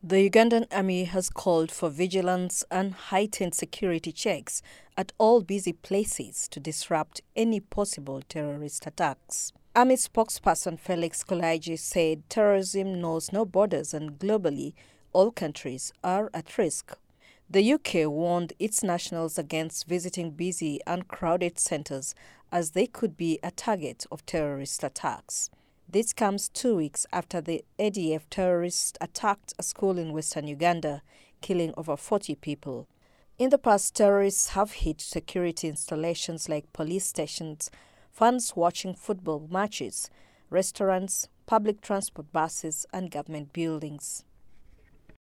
The Ugandan army has called for vigilance and heightened security checks at all busy places to disrupt any possible terrorist attacks. Army spokesperson Felix Kulaigi said terrorism knows no borders and globally all countries are at risk. The UK warned its nationals against visiting busy and crowded centres as they could be a target of terrorist attacks. This comes 2 weeks after the ADF terrorists attacked a school in western Uganda, killing over 40 people. In the past, terrorists have hit security installations like police stations, fans watching football matches, restaurants, public transport buses, and government buildings.